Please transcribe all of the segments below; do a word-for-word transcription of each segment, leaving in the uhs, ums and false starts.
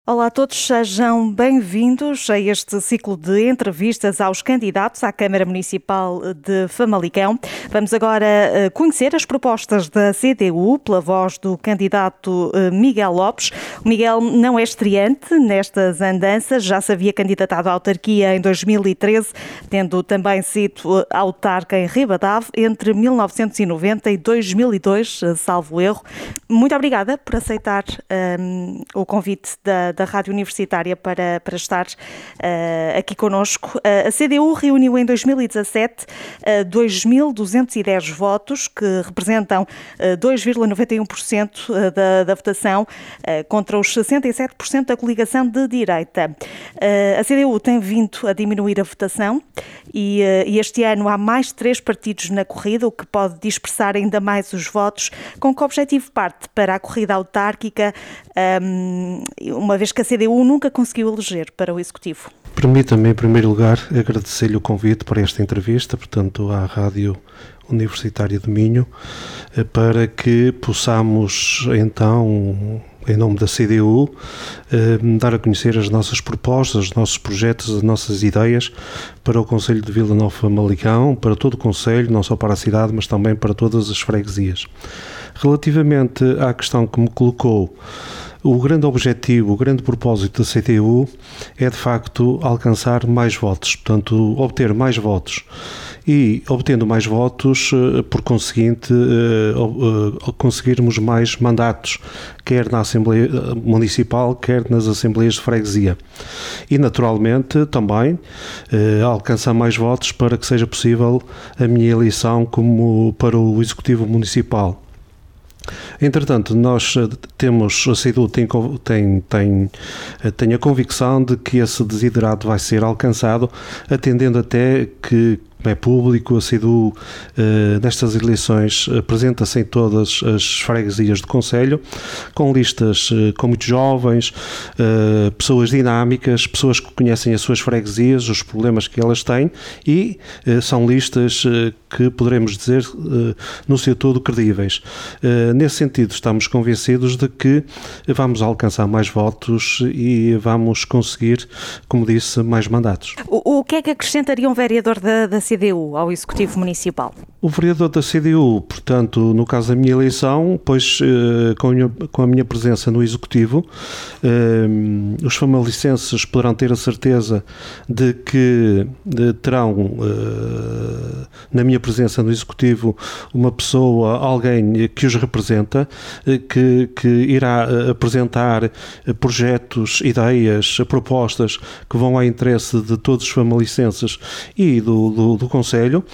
Olá a todos, sejam bem-vindos a este ciclo de entrevistas aos candidatos à Câmara Municipal de Famalicão. Vamos agora conhecer as propostas da C D U pela voz do candidato Miguel Lopes. O Miguel não é estreante nestas andanças, já se havia candidatado à autarquia em dois mil e treze, tendo também sido autarca em Ribadave entre mil novecentos e noventa e dois mil e dois, salvo erro. Muito obrigada por aceitar um, o convite da da Rádio Universitária para, para estar uh, aqui connosco. Uh, a C D U reuniu em dois mil e dezassete uh, dois mil duzentos e dez votos, que representam uh, dois vírgula noventa e um por cento da, da votação, uh, contra os sessenta e sete por cento da coligação de direita. Uh, a C D U tem vindo a diminuir a votação e, uh, e este ano há mais três partidos na corrida, o que pode dispersar ainda mais os votos. Com que objetivo parte para a corrida autárquica, um, uma vez que a C D U nunca conseguiu eleger para o Executivo? Permita-me, em primeiro lugar, agradecer-lhe o convite para esta entrevista, portanto, à Rádio Universitária de Minho, para que possamos, então, em nome da C D U, dar a conhecer as nossas propostas, os nossos projetos, as nossas ideias para o Concelho de Vila Nova de Famalicão, para todo o Concelho, não só para a cidade, mas também para todas as freguesias. Relativamente à questão que me colocou, o grande objetivo, o grande propósito da C D U é, de facto, alcançar mais votos, portanto, obter mais votos. E, obtendo mais votos, por conseguinte, conseguirmos mais mandatos, quer na Assembleia Municipal, quer nas Assembleias de Freguesia. E, naturalmente, também alcançar mais votos para que seja possível a minha eleição como para o Executivo Municipal. Entretanto, nós temos, a C D U tem, tem, tem, tem a convicção de que esse desiderato vai ser alcançado, atendendo até que, como é público, a C D U eh, nestas eleições apresenta-se em todas as freguesias do Concelho, com listas eh, com muitos jovens, eh, pessoas dinâmicas, pessoas que conhecem as suas freguesias, os problemas que elas têm, e eh, são listas eh, que poderemos dizer eh, no seu todo credíveis. Eh, nesse sentido, estamos convencidos de que vamos alcançar mais votos e vamos conseguir, como disse, mais mandatos. O, o que é que acrescentaria um vereador da, da C D U ao Executivo Municipal? O vereador da C D U, portanto, no caso da minha eleição, pois com a minha, com a minha presença no Executivo, eh, os famalicenses poderão ter a certeza de que de, terão, eh, na minha presença no Executivo, uma pessoa, alguém que os representa, eh, que, que irá apresentar projetos, ideias, propostas que vão ao interesse de todos os famalicenses e do, do, do Concelho,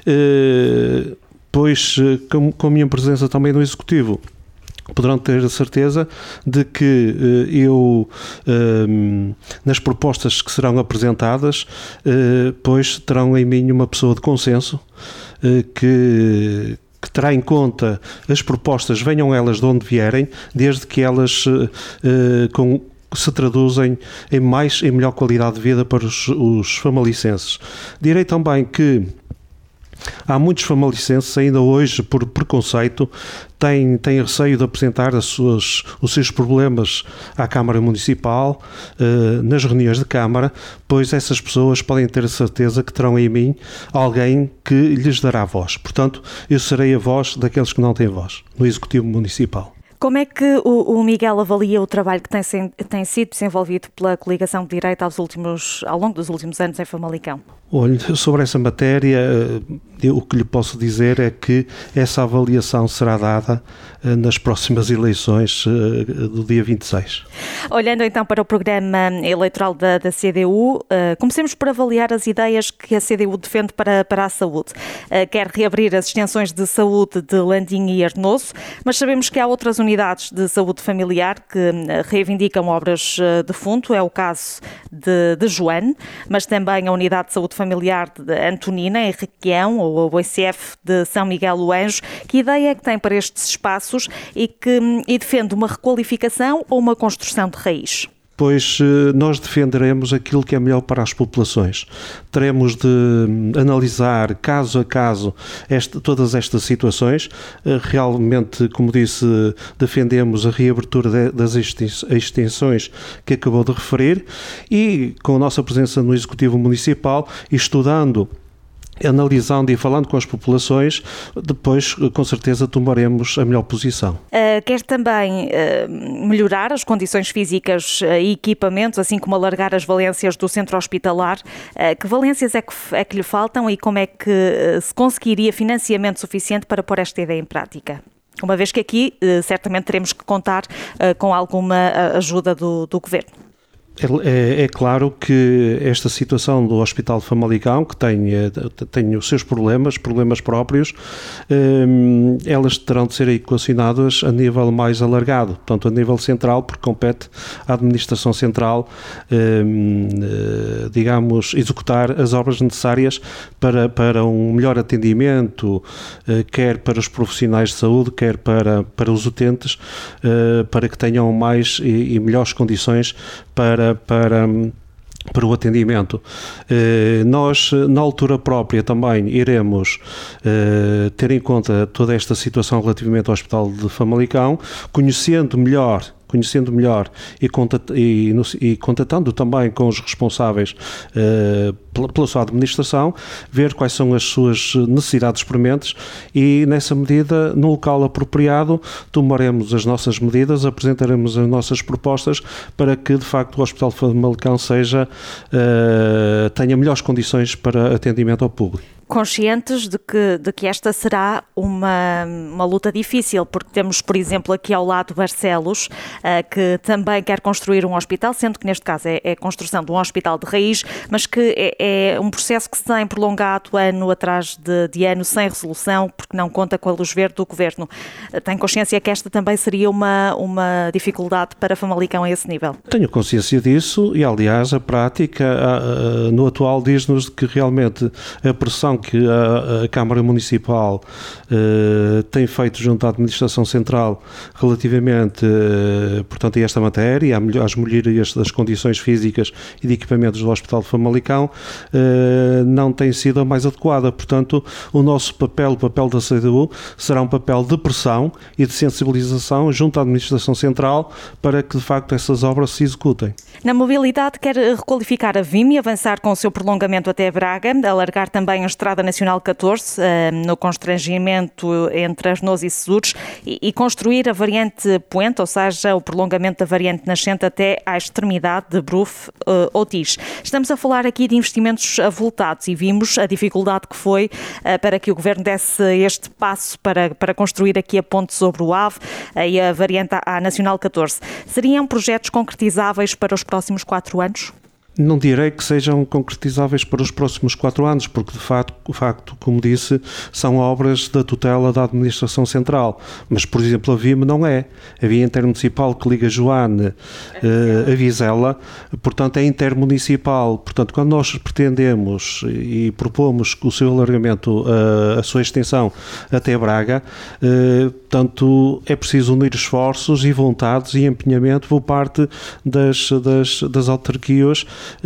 eh, pois com, com a minha presença também no Executivo, poderão ter a certeza de que eh, eu, eh, nas propostas que serão apresentadas, eh, pois terão em mim uma pessoa de consenso, eh, que que terá em conta as propostas, venham elas de onde vierem, desde que elas eh, com se traduzem em mais, em melhor qualidade de vida para os, os famalicenses. Direi também que há muitos famalicenses, ainda hoje, por preconceito, têm, têm receio de apresentar as suas, os seus problemas à Câmara Municipal, eh, nas reuniões de Câmara, pois essas pessoas podem ter a certeza que terão em mim alguém que lhes dará voz. Portanto, eu serei a voz daqueles que não têm voz no Executivo Municipal. Como é que o, o Miguel avalia o trabalho que tem, tem sido desenvolvido pela coligação de direita aos últimos, ao longo dos últimos anos em Famalicão? Olha, sobre essa matéria, eu, o que lhe posso dizer é que essa avaliação será dada nas próximas eleições do dia vinte e seis. Olhando então para o programa eleitoral da, da C D U, uh, comecemos por avaliar as ideias que a C D U defende para, para a saúde. Uh, quer reabrir as extensões de saúde de Landim e Arnoso, mas sabemos que há outras unidades de saúde familiar que reivindicam obras de fundo, é o caso de, de Joane, mas também a unidade de saúde familiar de Antonina, em Requião, ou o I C F de São Miguel do Anjo. Que ideia é que tem para estes espaços e que e defende uma requalificação ou uma construção de raiz? pois nós defenderemos aquilo que é melhor para as populações. Teremos de analisar caso a caso esta, todas estas situações. Realmente, como disse, defendemos a reabertura de, das extensões que acabou de referir e com a nossa presença no Executivo Municipal, estudando, analisando e falando com as populações, depois com certeza tomaremos a melhor posição. Uh, quer também uh, melhorar as condições físicas uh, e equipamentos, assim como alargar as valências do centro hospitalar. Uh, que valências é que, é que lhe faltam e como é que uh, se conseguiria financiamento suficiente para pôr esta ideia em prática? Uma vez que aqui uh, certamente teremos que contar uh, com alguma uh, ajuda do, do Governo. É, é claro que esta situação do Hospital de Famalicão, que tem, tem os seus problemas, problemas próprios, um, elas terão de ser equacionadas a nível mais alargado, portanto a nível central, porque compete à Administração Central, um, digamos, executar as obras necessárias para, para um melhor atendimento, quer para os profissionais de saúde, quer para, para os utentes, para que tenham mais e, e melhores condições para Para, para o atendimento. Eh, nós, na altura própria, também iremos eh, ter em conta toda esta situação relativamente ao Hospital de Famalicão, conhecendo melhor conhecendo melhor e, contat, e, e contatando também com os responsáveis eh, pela, pela sua administração, ver quais são as suas necessidades prementes e, nessa medida, no local apropriado, tomaremos as nossas medidas, apresentaremos as nossas propostas para que, de facto, o Hospital de Famalicão seja, eh, tenha melhores condições para atendimento ao público. Conscientes de que, de que esta será uma, uma luta difícil, porque temos, por exemplo, aqui ao lado Barcelos, uh, que também quer construir um hospital, sendo que neste caso é, é a construção de um hospital de raiz, mas que é, é um processo que se tem prolongado ano atrás de, de ano sem resolução, porque não conta com a luz verde do Governo. Uh, tem consciência que esta também seria uma, uma dificuldade para Famalicão a esse nível? Tenho consciência disso e, aliás, a prática a, a, no atual diz-nos que realmente a pressão que a, a Câmara Municipal eh, tem feito junto à Administração Central relativamente, eh, portanto, a esta matéria, às melhorias das condições físicas e de equipamentos do Hospital de Famalicão, eh, não tem sido a mais adequada. Portanto, o nosso papel, o papel da C D U, será um papel de pressão e de sensibilização junto à Administração Central para que, de facto, essas obras se executem. Na mobilidade, quer requalificar a V I M e avançar com o seu prolongamento até Braga, alargar também a Estrada Nacional catorze, no constrangimento entre Arnoz e Sesures, e construir a variante Poente, ou seja, o prolongamento da variante nascente até à extremidade de Bruf-Otis. Estamos a falar aqui de investimentos avultados e vimos a dificuldade que foi para que o Governo desse este passo para, para construir aqui a ponte sobre o Ave e a variante à Nacional catorze. Seriam projetos concretizáveis para os próximos quatro anos? Não direi que sejam concretizáveis para os próximos quatro anos, porque de facto, de facto, como disse, são obras da tutela da Administração Central. Mas, por exemplo, a V I M não é. A via intermunicipal que liga Joane uh, a Vizela, portanto, é intermunicipal. Portanto, quando nós pretendemos e propomos o seu alargamento, uh, a sua extensão até Braga, uh, portanto, é preciso unir esforços e vontades e empenhamento por parte das, das, das autarquias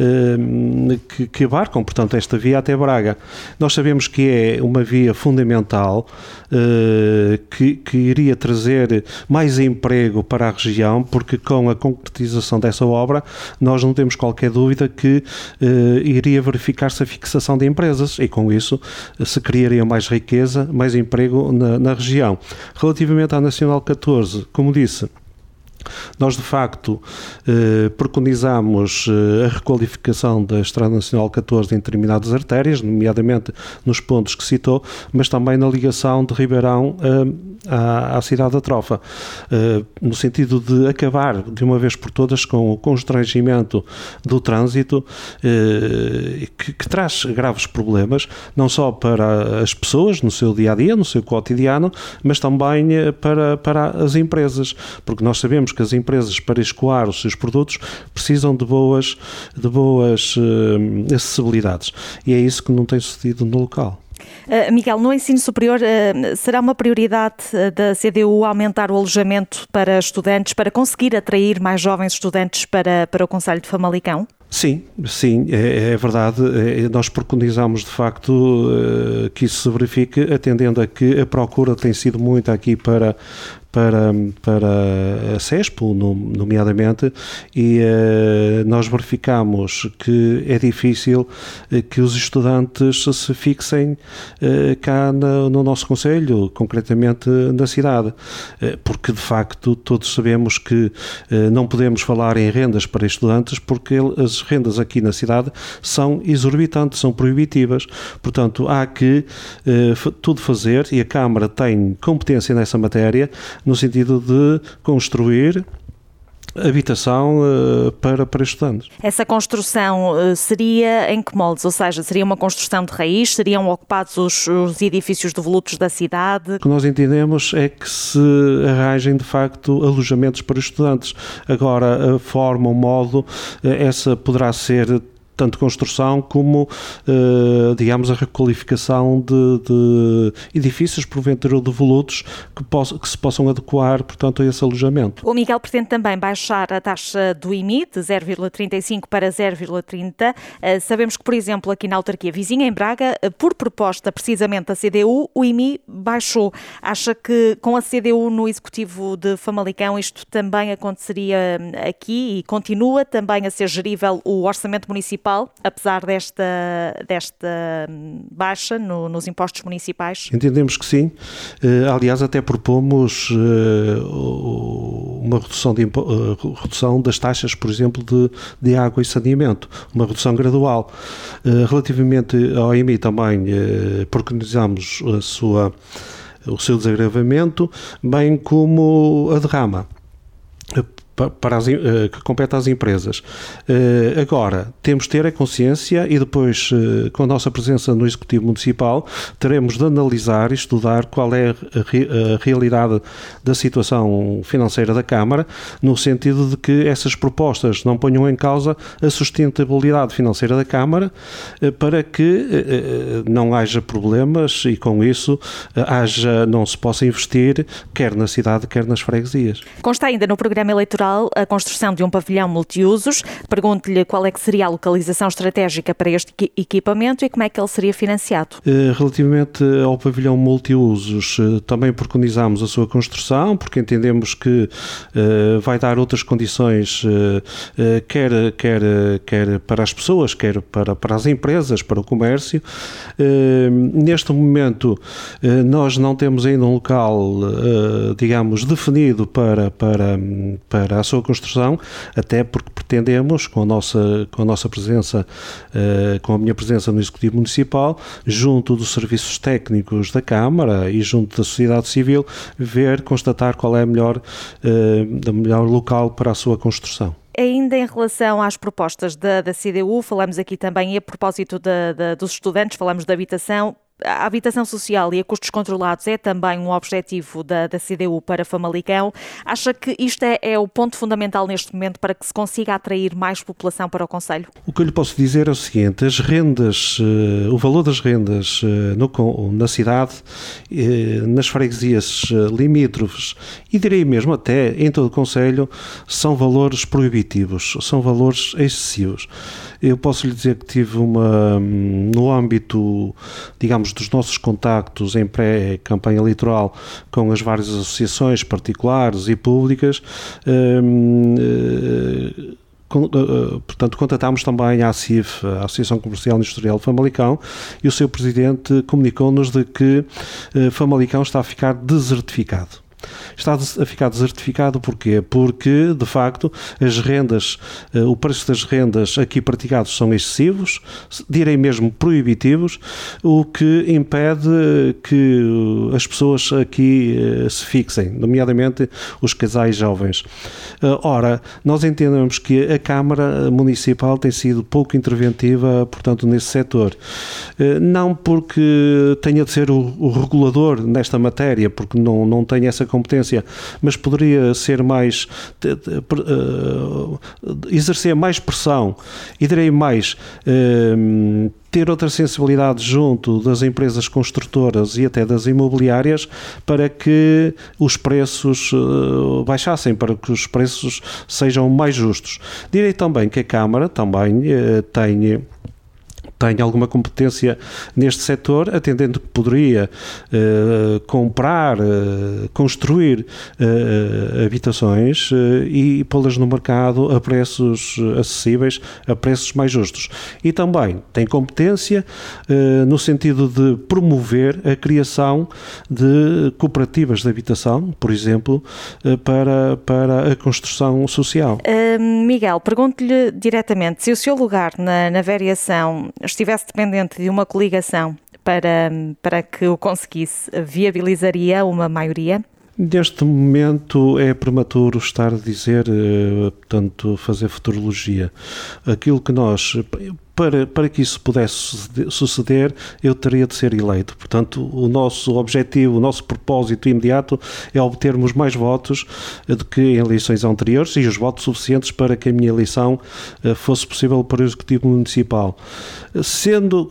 Que, que abarcam, portanto, esta via até Braga. Nós sabemos que é uma via fundamental uh, que, que iria trazer mais emprego para a região, porque com a concretização dessa obra nós não temos qualquer dúvida que uh, iria verificar-se a fixação de empresas e com isso se criaria mais riqueza, mais emprego na, na região. Relativamente à Nacional catorze, como disse, nós, de facto, eh, preconizamos eh, a requalificação da Estrada Nacional catorze em determinadas artérias, nomeadamente nos pontos que citou, mas também na ligação de Ribeirão eh, à, à cidade da Trofa, eh, no sentido de acabar de uma vez por todas com o constrangimento do trânsito eh, que, que traz graves problemas, não só para as pessoas no seu dia-a-dia, no seu cotidiano, mas também para, para as empresas, porque nós sabemos que as empresas, para escoar os seus produtos, precisam de boas, de boas uh, acessibilidades. E é isso que não tem sucedido no local. Uh, Miguel, no ensino superior, uh, será uma prioridade da C D U aumentar o alojamento para estudantes, para conseguir atrair mais jovens estudantes para, para o concelho de Famalicão? Sim, sim, é, é verdade. É, nós preconizamos de facto que isso se verifique, atendendo a que a procura tem sido muito aqui para, para, para a CESPO, nomeadamente, e uh, nós verificamos que é difícil uh, que os estudantes se fixem uh, cá na, no nosso concelho, concretamente na cidade, uh, porque de facto todos sabemos que uh, não podemos falar em rendas para estudantes porque as rendas aqui na cidade são exorbitantes, são proibitivas, portanto há que uh, tudo fazer, e a Câmara tem competência nessa matéria, no sentido de construir habitação uh, para, para estudantes. Essa construção uh, seria em que moldes? Ou seja, seria uma construção de raiz? Seriam ocupados os, os edifícios devolutos da cidade? O que nós entendemos é que se arranjem de facto alojamentos para estudantes. Agora, a forma, o modo, uh, essa poderá ser tanto construção como, uh, digamos, a requalificação de, de edifícios, porventura devolutos, que, poss- que se possam adequar, portanto, a esse alojamento. O Miguel pretende também baixar a taxa do I M I de zero vírgula trinta e cinco para zero vírgula trinta. Uh, sabemos que, por exemplo, aqui na autarquia vizinha, em Braga, uh, por proposta precisamente da C D U, o I M I baixou. Acha que com a C D U no Executivo de Famalicão isto também aconteceria aqui e continua também a ser gerível o orçamento municipal, apesar desta, desta baixa no, nos impostos municipais? Entendemos que sim. Uh, aliás, até propomos uh, uma redução, de, uh, redução das taxas, por exemplo, de, de água e saneamento, uma redução gradual. Uh, relativamente ao I M I também uh, preconizamos a sua, o seu desagravamento, bem como a derrama para as, que compete às empresas. Agora, temos de ter a consciência e depois, com a nossa presença no Executivo Municipal, teremos de analisar e estudar qual é a realidade da situação financeira da Câmara, no sentido de que essas propostas não ponham em causa a sustentabilidade financeira da Câmara, para que não haja problemas e, com isso, haja, não se possa investir quer na cidade, quer nas freguesias. Consta ainda no programa eleitoral a construção de um pavilhão multiusos. Pergunto-lhe qual é que seria a localização estratégica para este equipamento e como é que ele seria financiado. Relativamente ao pavilhão multiusos, também preconizamos a sua construção, porque entendemos que uh, vai dar outras condições, uh, uh, quer, quer, quer para as pessoas, quer para, para as empresas, para o comércio. Uh, neste momento, uh, nós não temos ainda um local, uh, digamos, definido para, para, para a sua construção, até porque pretendemos, com a nossa, com a nossa presença, uh, com a minha presença no Executivo Municipal, junto dos serviços técnicos da Câmara e junto da sociedade civil, ver, constatar qual é a melhor, uh, o melhor local para a sua construção. Ainda em relação às propostas da, da C D U, falamos aqui também, e a propósito da, da, dos estudantes, falamos da habitação. A habitação social e a custos controlados é também um objetivo da, da C D U para Famalicão. Acha que isto é, é o ponto fundamental neste momento para que se consiga atrair mais população para o concelho? O que eu lhe posso dizer é o seguinte: as rendas, o valor das rendas no, na cidade, nas freguesias limítrofes e direi mesmo até em todo o concelho, são valores proibitivos, são valores excessivos. Eu posso lhe dizer que tive uma, no âmbito, digamos, dos nossos contactos em pré-campanha eleitoral com as várias associações particulares e públicas, hum, hum, portanto, contatámos também a ACIF, a Associação Comercial e Industrial de Famalicão, e o seu presidente comunicou-nos de que Famalicão está a ficar desertificado. Está a ficar desertificado porquê? Porque, de facto, as rendas, o preço das rendas aqui praticados são excessivos, direi mesmo proibitivos, o que impede que as pessoas aqui se fixem, nomeadamente os casais jovens. Ora, nós entendemos que a Câmara Municipal tem sido pouco interventiva, portanto, nesse setor. Não porque tenha de ser o, o regulador nesta matéria, porque não, não tem essa competência, mas poderia ser mais, uh, exercer mais pressão e direi mais, uh, ter outra sensibilidade junto das empresas construtoras e até das imobiliárias para que os preços uh, baixassem, para que os preços sejam mais justos. Direi também que a Câmara também uh, tem... tem alguma competência neste setor, atendendo que poderia uh, comprar, uh, construir uh, habitações uh, e pô-las no mercado a preços acessíveis, a preços mais justos. E também tem competência uh, no sentido de promover a criação de cooperativas de habitação, por exemplo, uh, para, para a construção social. Uh, Miguel, pergunto-lhe diretamente, se o seu lugar na, na variação estivesse dependente de uma coligação para, para que o conseguisse, viabilizaria uma maioria? Neste momento é prematuro estar a dizer, portanto, fazer futurologia. Aquilo que nós... Para, para que isso pudesse suceder, eu teria de ser eleito. Portanto, o nosso objetivo, o nosso propósito imediato é obtermos mais votos do que em eleições anteriores e os votos suficientes para que a minha eleição fosse possível para o Executivo Municipal. Sendo,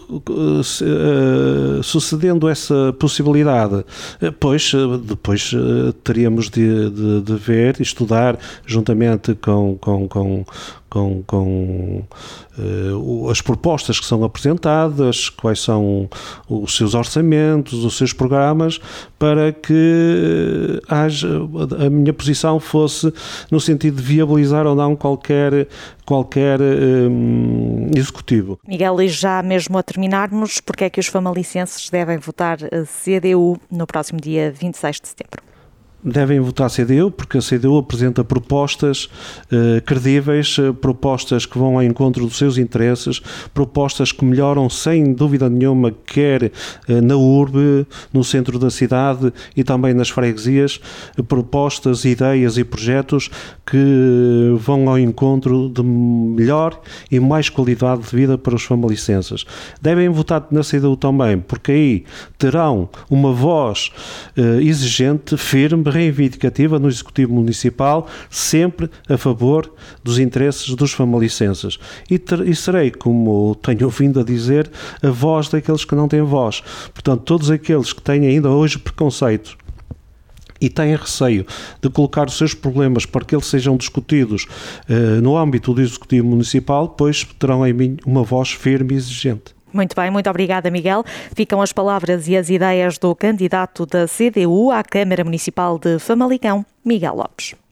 sucedendo essa possibilidade, pois, depois teríamos de, de, de ver e estudar juntamente com, com, com com, com uh, as propostas que são apresentadas, quais são os seus orçamentos, os seus programas, para que haja, a minha posição fosse no sentido de viabilizar ou não qualquer, qualquer um, executivo. Miguel, e já mesmo a terminarmos, porque é que os famalicenses devem votar C D U no próximo dia vinte e seis de setembro? Devem votar C D U, porque a C D U apresenta propostas eh, credíveis, propostas que vão ao encontro dos seus interesses, propostas que melhoram sem dúvida nenhuma, quer eh, na urbe, no centro da cidade e também nas freguesias, propostas, ideias e projetos que vão ao encontro de melhor e mais qualidade de vida para os famalicenses. Devem votar na C D U também, porque aí terão uma voz eh, exigente, firme, reivindicativa no Executivo Municipal, sempre a favor dos interesses dos famalicenses. E, ter, e serei, como tenho vindo a dizer, a voz daqueles que não têm voz. Portanto, todos aqueles que têm ainda hoje preconceitos e têm receio de colocar os seus problemas para que eles sejam discutidos uh, no âmbito do Executivo Municipal, pois terão em mim uma voz firme e exigente. Muito bem, muito obrigada, Miguel. Ficam as palavras e as ideias do candidato da C D U à Câmara Municipal de Famalicão, Miguel Lopes.